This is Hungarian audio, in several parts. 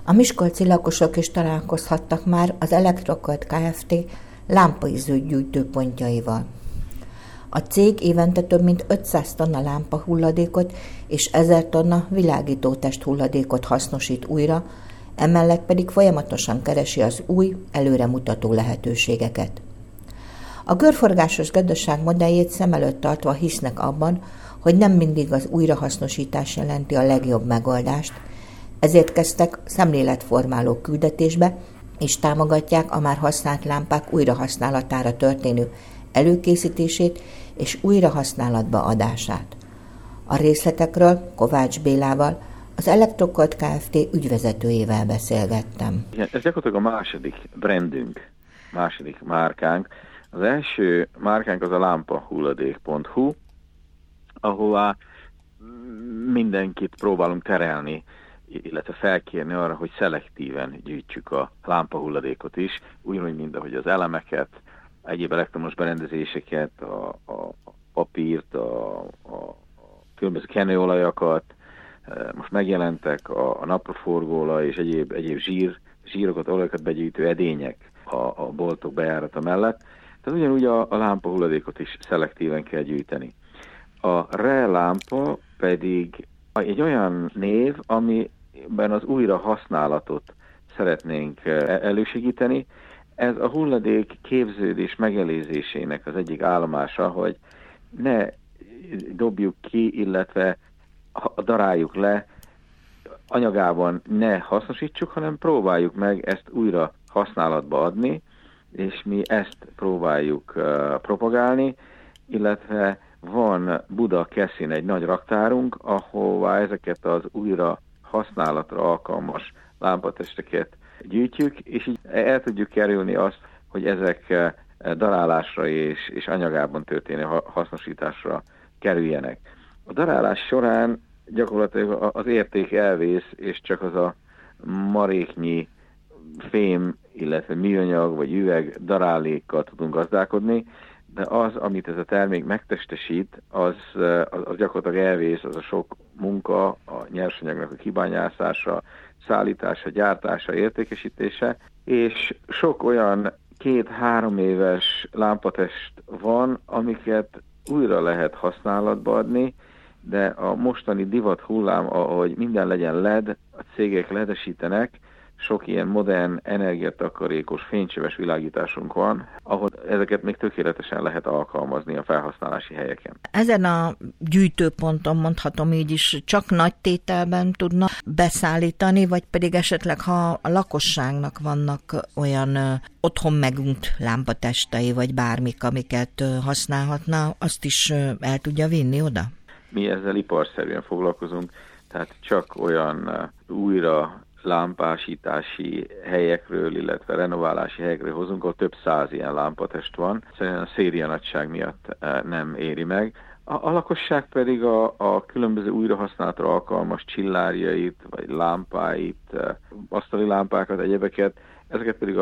A miskolci lakosok is találkozhattak már az Electroköld Kft. Lámpaizző gyűjtőpontjaival. A cég évente több mint 500 tonna lámpa hulladékot és 1000 tonna világítótest hulladékot hasznosít újra, emellett pedig folyamatosan keresi az új, előremutató lehetőségeket. A körforgásos gazdaság modelljét szem előtt tartva hisznek abban, hogy nem mindig az újrahasznosítás jelenti a legjobb megoldást, ezért kezdtek szemléletformáló küldetésbe, és támogatják a már használt lámpák újrahasználatára történő előkészítését és újrahasználatba adását. A részletekről Kovács Bélával, az Electroköld Kft. Ügyvezetőjével beszélgettem. Igen, ez gyakorlatilag a második brandünk, második márkánk. Az első márkánk az a lámpahulladék.hu, ahová mindenkit próbálunk terelni, illetve felkérni arra, hogy szelektíven gyűjtsük a lámpahulladékot is, ugyanúgy, mint ahogy az elemeket, egyéb elektromos berendezéseket, a papírt, a különböző kenőolajakat, most megjelentek a napraforgóolaj és egyéb zsírokat, olajokat begyűjtő edények a boltok bejárata mellett. Tehát ugyanúgy a lámpahulladékot is szelektíven kell gyűjteni. A RE-lámpa pedig egy olyan név, amiben az újrahasználatot szeretnénk elősegíteni. Ez a hulladék képződés megelőzésének az egyik állomása, hogy ne dobjuk ki, illetve daráljuk le, anyagában ne hasznosítsuk, hanem próbáljuk meg ezt újra használatba adni, és mi ezt próbáljuk propagálni, illetve van Buda-Keszin egy nagy raktárunk, ahová ezeket az újra használatra alkalmas lámpatesteket gyűjtjük, és így el tudjuk kerülni azt, hogy ezek darálásra és anyagában történő hasznosításra kerüljenek. A darálás során gyakorlatilag az érték elvész, és csak az a maréknyi fém, illetve műanyag vagy üveg darálékkal tudunk gazdálkodni, de az, amit ez a termék megtestesít, az gyakorlatilag elvész, az a sok munka, a nyersanyagnak a kibányászása, szállítása, gyártása, értékesítése, és sok olyan 2-3 éves lámpatest van, amiket újra lehet használatba adni, de a mostani divat hullám, ahogy minden legyen LED, a cégek ledesítenek, sok ilyen modern, energiatakarékos, fénycsöves világításunk van, ahol ezeket még tökéletesen lehet alkalmazni a felhasználási helyeken. Ezen a gyűjtőponton, mondhatom így is, csak nagy tételben tudna beszállítani, vagy pedig esetleg, ha a lakosságnak vannak olyan otthon megünt lámpatestei, vagy bármik, amiket használhatna, azt is el tudja vinni oda? Mi ezzel iparszerűen foglalkozunk, tehát csak olyan újra lámpásítási helyekről, illetve renoválási helyekről hozunk, ahol több 100 ilyen lámpatest van. Szerintem a széria nagyság miatt nem éri meg. A lakosság pedig a különböző újrahasználatra alkalmas csillárjait, vagy lámpáit, asztali lámpákat, egyebeket, ezeket pedig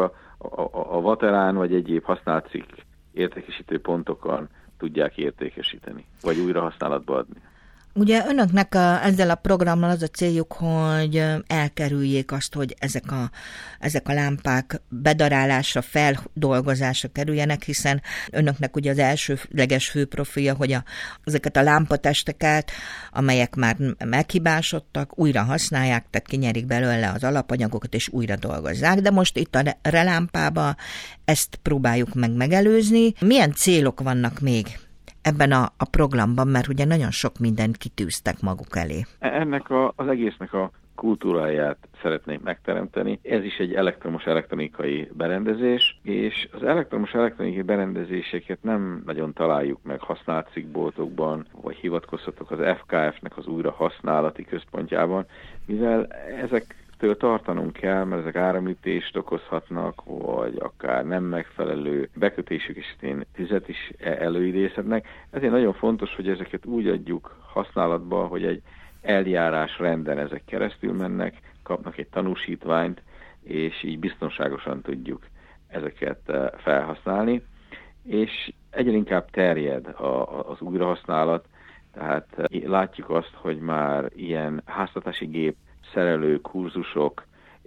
a Vaterán vagy egyéb használt cikk értékesítő pontokon tudják értékesíteni, vagy újrahasználatba adni. Ugye önöknek ezzel a programmal az a céljuk, hogy elkerüljék azt, hogy ezek a lámpák bedarálásra, feldolgozásra kerüljenek, hiszen önöknek ugye az elsőleges főprofilja, hogy ezeket a lámpatesteket, amelyek már meghibásodtak, újra használják, tehát kinyerik belőle az alapanyagokat és újra dolgozzák, de most itt a relámpába ezt próbáljuk meg megelőzni. Milyen célok vannak még ebben a programban, mert ugye nagyon sok mindent kitűztek maguk elé? Ennek az egésznek a kultúráját szeretnénk megteremteni. Ez is egy elektromos-elektronikai berendezés, és az elektromos-elektronikai berendezéseket nem nagyon találjuk meg használt cikkboltokban, vagy hivatkozhatok az FKF-nek az újrahasználati központjában, mivel ezektől tartanunk kell, mert ezek áramütést okozhatnak, vagy akár nem megfelelő bekötésük esetén tüzet is előidézhetnek. Ezért nagyon fontos, hogy ezeket úgy adjuk használatba, hogy egy eljárás renden ezek keresztül mennek, kapnak egy tanúsítványt, és így biztonságosan tudjuk ezeket felhasználni. És egyre inkább terjed az újrahasználat, tehát látjuk azt, hogy már ilyen háztartási gép szerelő kurzusok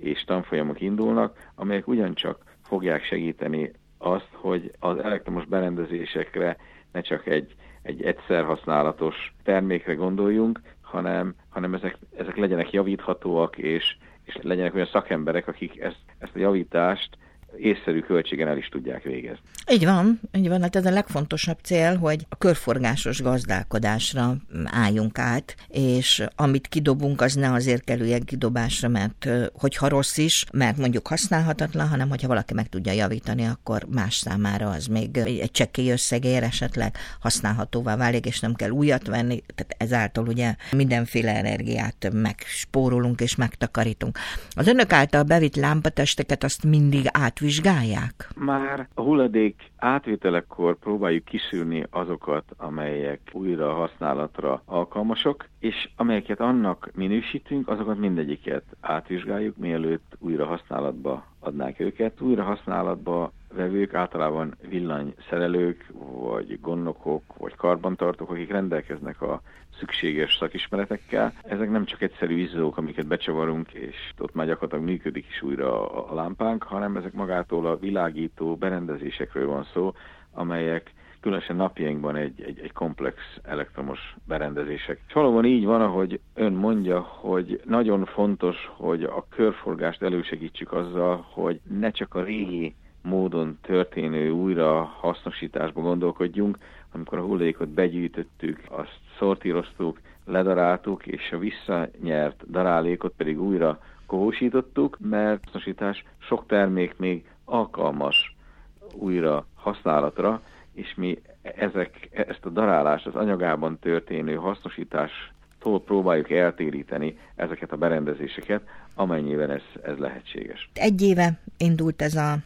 és tanfolyamok indulnak, amelyek ugyancsak fogják segíteni azt, hogy az elektromos berendezésekre ne csak egy egyszer használatos termékre gondoljunk, hanem ezek legyenek javíthatóak, és legyenek olyan szakemberek, akik ezt a javítást észszerű költségen el is tudják végezni. Így van. Hát ez a legfontosabb cél, hogy a körforgásos gazdálkodásra álljunk át, és amit kidobunk, az ne azért kerüljen kidobásra, mert hogyha rossz is, mert mondjuk használhatatlan, hanem hogyha valaki meg tudja javítani, akkor más számára az még egy csekély összegér esetleg használhatóvá válik, és nem kell újat venni, tehát ezáltal ugye mindenféle energiát megspórolunk és megtakarítunk. Az önök által bevitt lámpatesteket azt mindig átvizsgálják? Már a hulladék átvételekor próbáljuk kiszűrni azokat, amelyek újra használatra alkalmasok, és amelyeket annak minősítünk, azokat mindegyiket átvizsgáljuk, mielőtt újra használatba adnák őket. Újra használatba vevők általában villanyszerelők, vagy gondnokok, vagy karbantartók, akik rendelkeznek a szükséges szakismeretekkel. Ezek nem csak egyszerű izzók, amiket becsavarunk, és ott már gyakorlatilag működik is újra a lámpánk, hanem ezek magától a világító berendezésekről van szó, amelyek különösen napjainkban egy komplex elektromos berendezések. És valóban így van, ahogy ön mondja, hogy nagyon fontos, hogy a körforgást elősegítsük azzal, hogy ne csak a régi módon történő újra hasznosításba gondolkodjunk, amikor a hulladékot begyűjtöttük, azt szortíroztuk, ledaráltuk, és a visszanyert darálékot pedig újra kohósítottuk, mert hasznosítás sok termék még alkalmas újra használatra, és mi ezt a darálást, az anyagában történő hasznosítástól próbáljuk eltéríteni ezeket a berendezéseket, amennyiben ez lehetséges. Egy éve indult ez a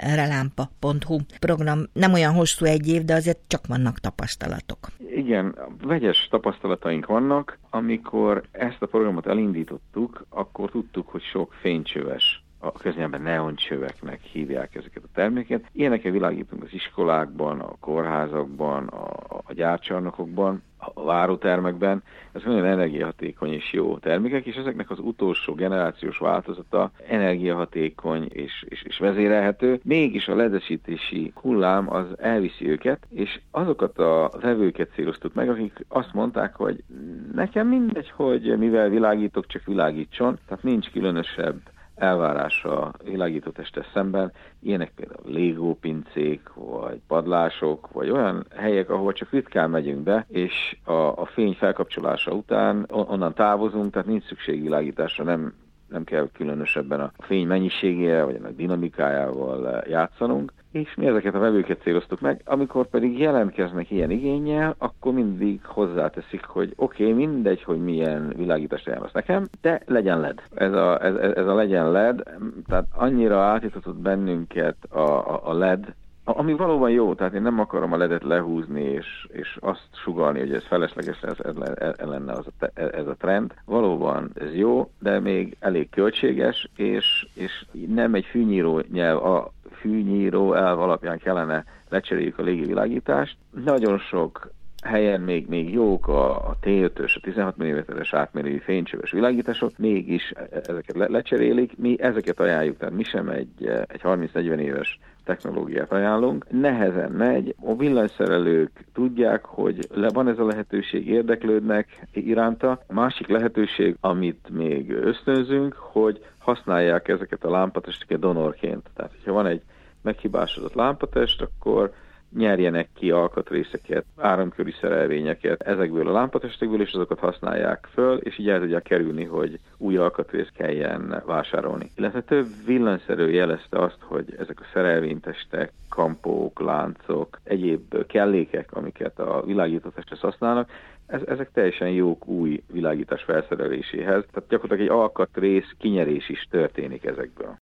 relámpa.hu program. Nem olyan hosszú egy év, de azért csak vannak tapasztalatok. Igen, vegyes tapasztalataink vannak. Amikor ezt a programot elindítottuk, akkor tudtuk, hogy sok fénycsöves, a köznyelven neoncsöveknek hívják ezeket a termékeket. Ilyenekkel világítunk az iskolákban, a kórházakban, a gyárcsarnokokban, a várótermekben. Ez nagyon energiahatékony és jó termékek, és ezeknek az utolsó generációs változata energiahatékony és vezérelhető. Mégis a ledesítési hullám az elviszi őket, és azokat a vevőket céloztuk meg, akik azt mondták, hogy nekem mindegy, hogy mivel világítok, csak világítson, tehát nincs különösebb elvárása a világítótesttel szemben, ilyenek például légópincék, vagy padlások, vagy olyan helyek, ahol csak ritkán megyünk be, és a fény felkapcsolása után onnan távozunk, tehát nincs szükség világításra, nem kell különösebben a fény mennyiségére, vagy a dinamikájával játszanunk, és mi ezeket a vevőket céloztuk meg, amikor pedig jelentkeznek ilyen igénnyel, akkor mindig hozzáteszik, hogy oké, mindegy, hogy milyen világítást ajánlasz nekem, de legyen LED. Ez a legyen LED, tehát annyira átjutott bennünket a LED, ami valóban jó, tehát én nem akarom a LED-et lehúzni, és azt sugallni, hogy ez felesleges, ez lenne ez a trend. Valóban ez jó, de még elég költséges, és nem egy fűnyíró nyelv, a fűnyíró elv alapján kellene lecseréljük a légivilágítást. Nagyon sok helyen még jók a T5-ös, a 16 mm-es átmérőjű fénycsöves világítások, mégis ezeket lecserélik. Mi ezeket ajánljuk, tehát mi sem egy 30-40 éves technológiát ajánlunk. Nehezen megy, a villanyszerelők tudják, hogy van ez a lehetőség, érdeklődnek iránta. A másik lehetőség, amit még ösztönzünk, hogy használják ezeket a lámpatesteket donorként. Tehát, hogyha van egy meghibásodott lámpatest, akkor nyerjenek ki alkatrészeket, áramkörű szerelvényeket ezekből a lámpatestekből, és azokat használják föl, és így el tudják kerülni, hogy új alkatrészt kelljen vásárolni. Illetve több villanyszerelő jelezte azt, hogy ezek a szerelvénytestek, kampók, láncok, egyéb kellékek, amiket a világítótesthez használnak, ezek teljesen jók új világítás felszereléséhez. Tehát gyakorlatilag egy alkatrész kinyerés is történik ezekből.